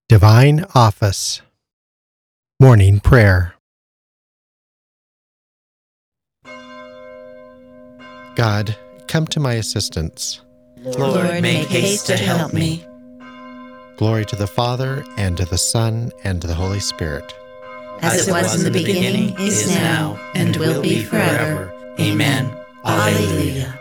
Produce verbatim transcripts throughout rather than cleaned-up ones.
Divine Office. Morning Prayer. God, come to my assistance. Lord, make haste to help me. Glory to the Father, and to the Son, and to the Holy Spirit. As it was in the beginning, is now, and will be forever. Amen. Alleluia.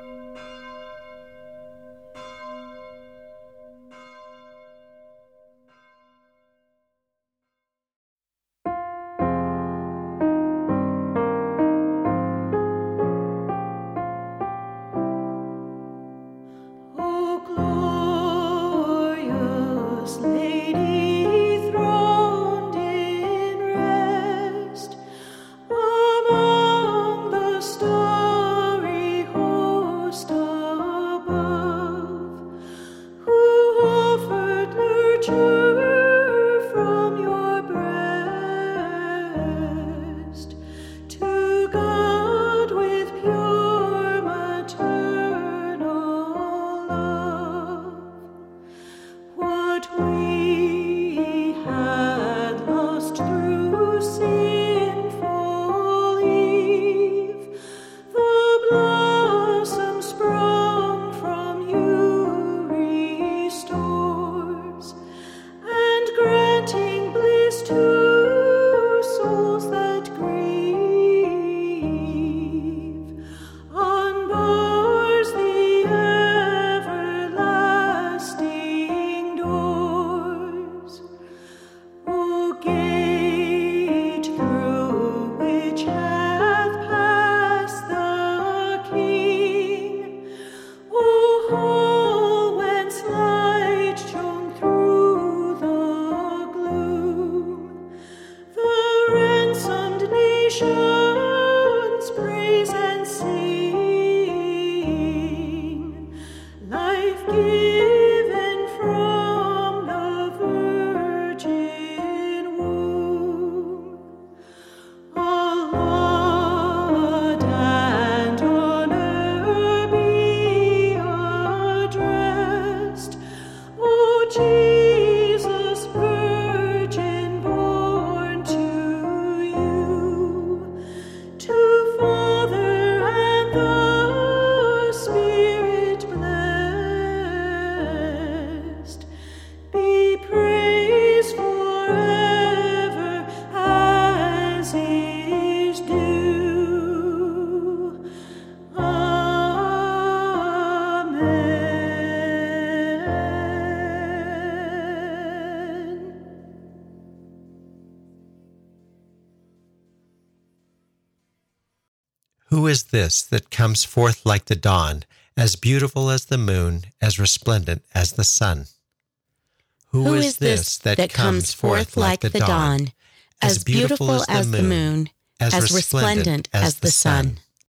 Who is this that comes forth like the dawn, as beautiful as the moon, as resplendent as the sun? Who, Who is this that, that comes forth like the dawn, as beautiful as the moon, as resplendent as the sun?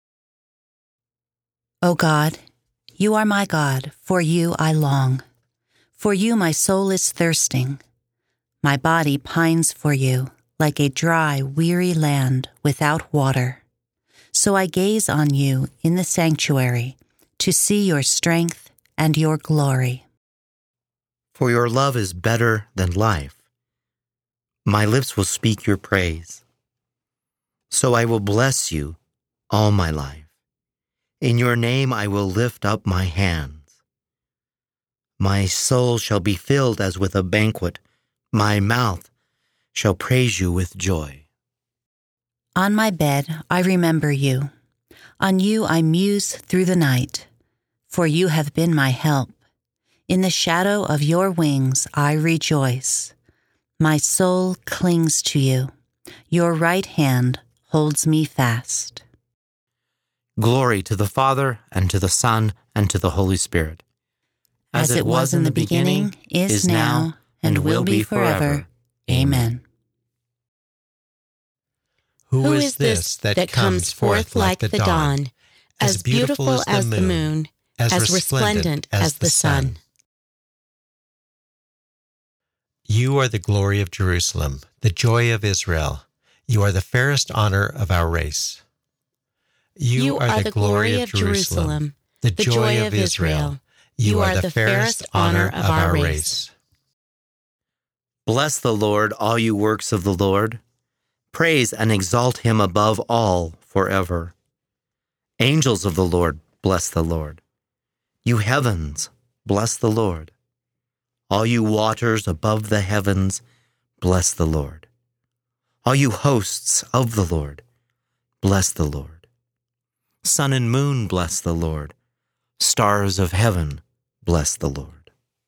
O God, you are my God, for you I long. For you my soul is thirsting. My body pines for you, like a dry, weary land without water. So I gaze on you in the sanctuary to see your strength and your glory. For your love is better than life. My lips will speak your praise. So I will bless you all my life. In your name I will lift up my hands. My soul shall be filled as with a banquet. My mouth shall praise you with joy. On my bed I remember you. On you I muse through the night, for you have been my help. In the shadow of your wings I rejoice. My soul clings to you. Your right hand holds me fast. Glory to the Father, and to the Son, and to the Holy Spirit. As, As it was in the beginning, is, is now, and will be forever. Amen. Who is this that comes forth like the dawn, as beautiful as the moon, as resplendent as the sun? You are the glory of Jerusalem, the joy of Israel. You are the fairest honor of our race. You, you are the glory of Jerusalem, the joy of Israel. You are the fairest honor of our race. Bless the Lord, all you works of the Lord. Praise and exalt him above all forever. Angels of the Lord, bless the Lord. You heavens, bless the Lord. All you waters above the heavens, bless the Lord. All you hosts of the Lord, bless the Lord. Sun and moon, bless the Lord. Stars of heaven, bless the Lord.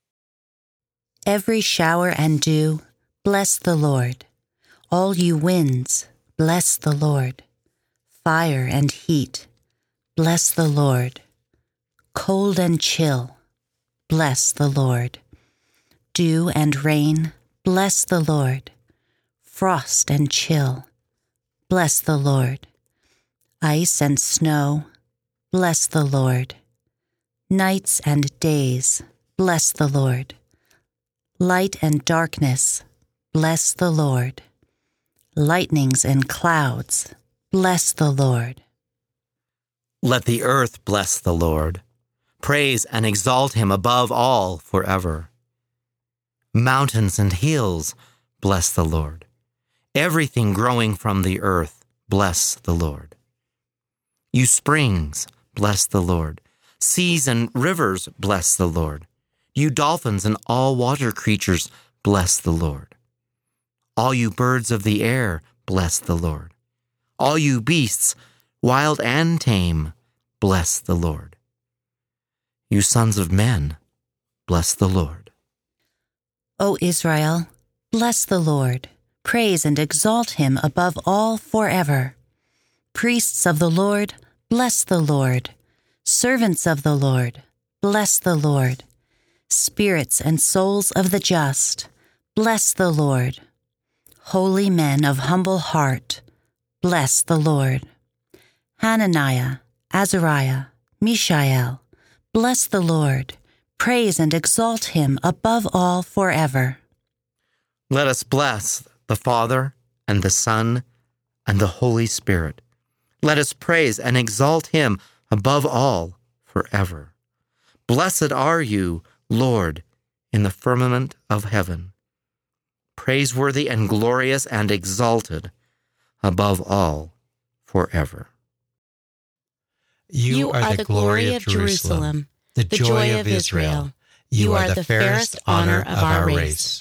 Every shower and dew, bless the Lord. All you winds, bless the Lord. Fire and heat, bless the Lord. Cold and chill, bless the Lord. Dew and rain, bless the Lord. Frost and chill, bless the Lord. Ice and snow, bless the Lord. Nights and days, bless the Lord. Light and darkness, bless the Lord. Lightnings and clouds, bless the Lord. Let the earth bless the Lord. Praise and exalt him above all forever. Mountains and hills, bless the Lord. Everything growing from the earth, bless the Lord. You springs, bless the Lord. Seas and rivers, bless the Lord. You dolphins and all water creatures, bless the Lord. All you birds of the air, bless the Lord. All you beasts, wild and tame, bless the Lord. You sons of men, bless the Lord. O Israel, bless the Lord. Praise and exalt him above all forever. Priests of the Lord, bless the Lord. Servants of the Lord, bless the Lord. Spirits and souls of the just, bless the Lord. Holy men of humble heart, bless the Lord. Hananiah, Azariah, Mishael, bless the Lord. Praise and exalt him above all forever. Let us bless the Father and the Son and the Holy Spirit. Let us praise and exalt him above all forever. Blessed are you, Lord, in the firmament of heaven, praiseworthy and glorious and exalted above all forever. You, You are the glory of Jerusalem, the joy of Israel. You are the fairest honor of our race.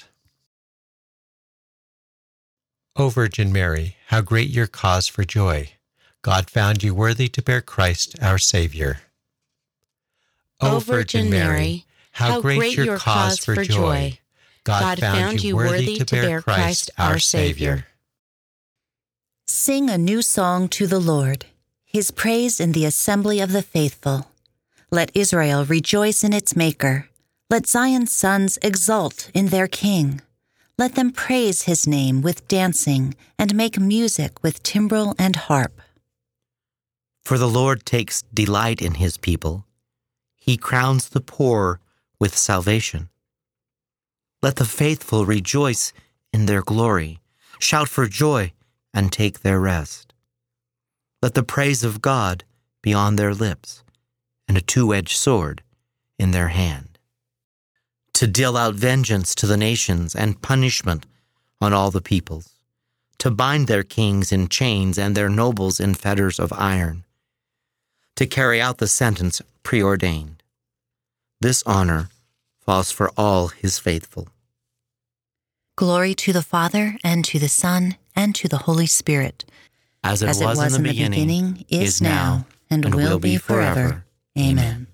O Virgin Mary, how great your cause for joy! God found you worthy to bear Christ our Savior. O Virgin Mary, how great your cause for joy! God found you worthy to bear Christ our Savior. Sing a new song to the Lord, his praise in the assembly of the faithful. Let Israel rejoice in its Maker. Let Zion's sons exult in their King. Let them praise his name with dancing and make music with timbrel and harp. For the Lord takes delight in his people. He crowns the poor with salvation. Let the faithful rejoice in their glory, shout for joy and take their rest. Let the praise of God be on their lips and a two-edged sword in their hand, to deal out vengeance to the nations and punishment on all the peoples, to bind their kings in chains and their nobles in fetters of iron, to carry out the sentence preordained. This honor falls for all his faithful. Glory to the Father, and to the Son, and to the Holy Spirit, As it, as was, it was in the in the beginning, beginning, is now, and, and will be forever. Amen.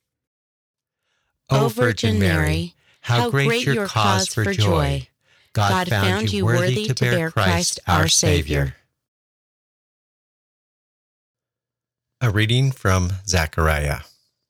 O Virgin Mary, how great your cause for joy! God found you worthy to bear Christ our Savior. A reading from Zechariah.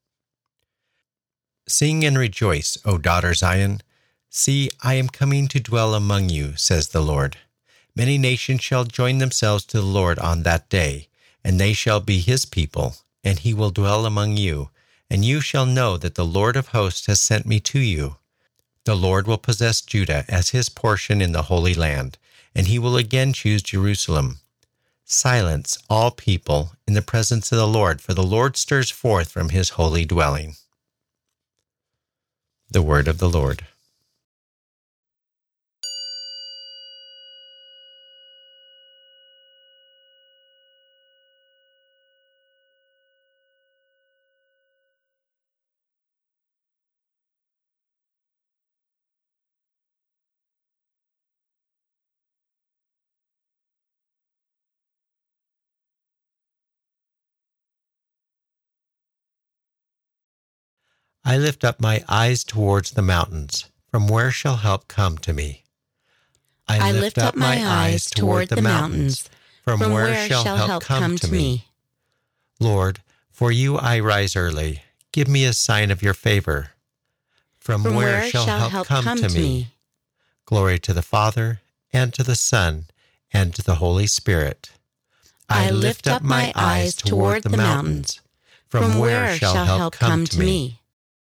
Sing and rejoice, O daughter Zion. See, I am coming to dwell among you, says the Lord. Many nations shall join themselves to the Lord on that day, and they shall be his people, and he will dwell among you. And you shall know that the Lord of hosts has sent me to you. The Lord will possess Judah as his portion in the Holy Land, and he will again choose Jerusalem. Silence, all people, in the presence of the Lord, for the Lord stirs forth from his holy dwelling. The word of the Lord. I lift up my eyes towards the mountains. From where shall help come to me? I lift up my eyes toward the mountains. From where shall help come to me? Lord, for you I rise early. Give me a sign of your favor. From, From where, where shall, shall help, help come, come to to me? me? Glory to the Father, and to the Son, and to the Holy Spirit. I lift up my eyes toward the mountains. From where shall help come to me?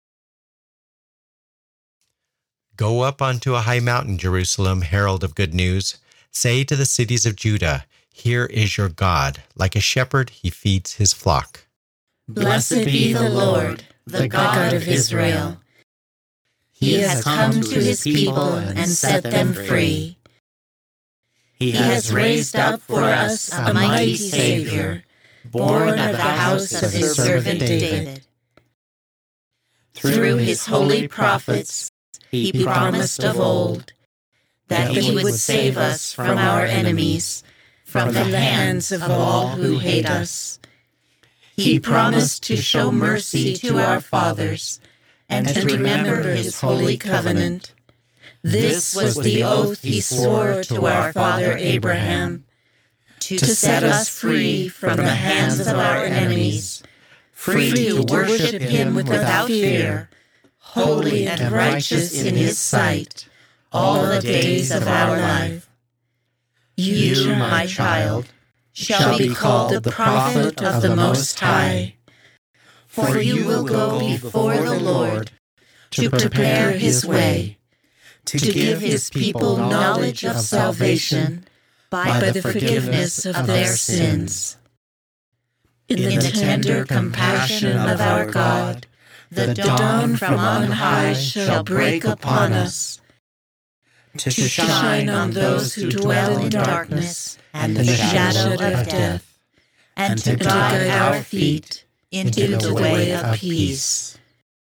Go up onto a high mountain, Jerusalem, herald of good news. Say to the cities of Judah, here is your God. Like a shepherd, he feeds his flock. Blessed be the Lord, the God of Israel. He has come to his people and set them free. He has raised up for us a mighty Savior, born of the house of his servant David. Through his holy prophets, he promised of old that he would save us from our enemies, from the hands of all who hate us. He promised to show mercy to our fathers and to remember his holy covenant. This was the oath he swore to our father Abraham, to set us free from the hands of our enemies, free to worship him without fear, holy and righteous in his sight, all the days of our life. You, my child, shall be called the prophet of the Most High, for you will go before the Lord to prepare his way, to give his people knowledge of salvation by the forgiveness of their sins. In the tender compassion of our God, the dawn from on high shall break upon us, to shine on those who dwell in darkness and the shadow of death, and to guide our feet into the way of peace.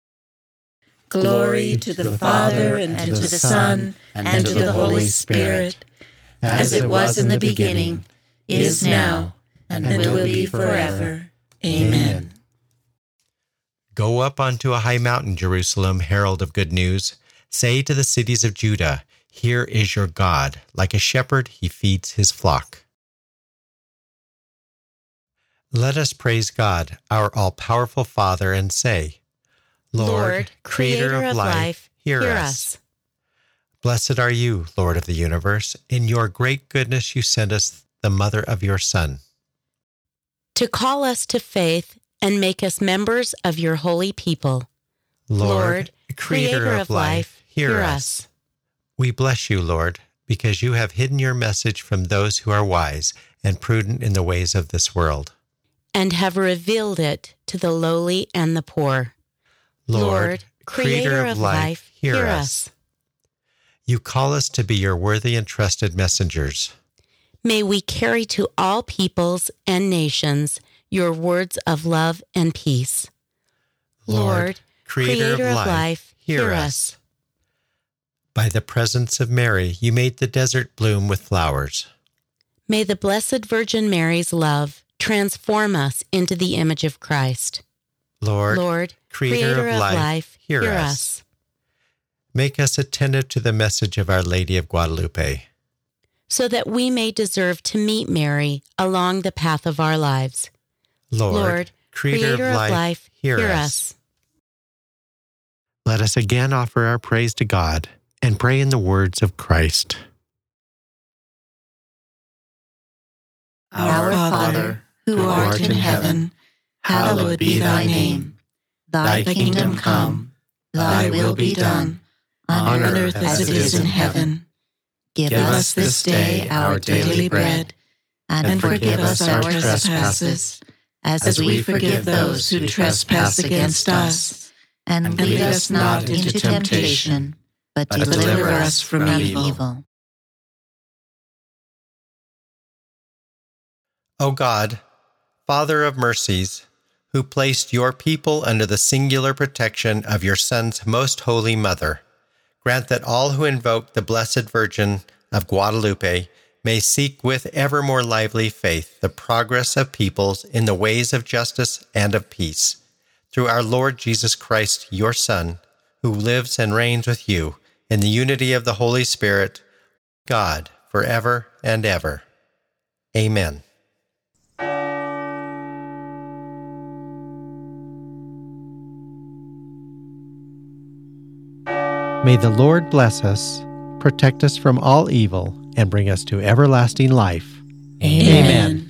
Glory to the Father, and to the Son, and to the Holy Spirit, as it was in the beginning, is now, and will be forever. Amen. Go up onto a high mountain, Jerusalem, herald of good news. Say to the cities of Judah, here is your God. Like a shepherd, he feeds his flock. Let us praise God, our all-powerful Father, and say, Lord, Lord, Creator of life, hear hear us. us. Blessed are you, Lord of the universe. In your great goodness you sent us the mother of your Son, To call us to faith and make us members of your holy people. Lord, Creator of life, hear us. We bless you, Lord, because you have hidden your message from those who are wise and prudent in the ways of this world, And have revealed it to the lowly and the poor. Lord, Creator of life, hear us. You call us to be your worthy and trusted messengers. May we carry to all peoples and nations your words of love and peace. Lord, Creator of life, hear us. By the presence of Mary, you made the desert bloom with flowers. May the Blessed Virgin Mary's love transform us into the image of Christ. Lord, Lord, Creator, of life, hear, hear us. us. Make us attentive to the message of Our Lady of Guadalupe, So that we may deserve to meet Mary along the path of our lives. Lord, Lord, Creator, Creator of life, hear, hear us. us. Let us again offer our praise to God and pray in the words of Christ. Our Father, who art in heaven, hallowed be thy name. Thy kingdom come, thy will be done, on earth as it is in heaven. Give us this day our daily bread, and forgive us our trespasses, as we forgive those who trespass against us. And lead us not into temptation, but deliver us from evil. O God, Father of mercies, who placed your people under the singular protection of your Son's most holy mother, grant that all who invoke the Blessed Virgin of Guadalupe may seek with ever more lively faith the progress of peoples in the ways of justice and of peace, through our Lord Jesus Christ, your Son, who lives and reigns with you in the unity of the Holy Spirit, God, forever and ever. Amen. May the Lord bless us, protect us from all evil, and bring us to everlasting life. Amen. Amen.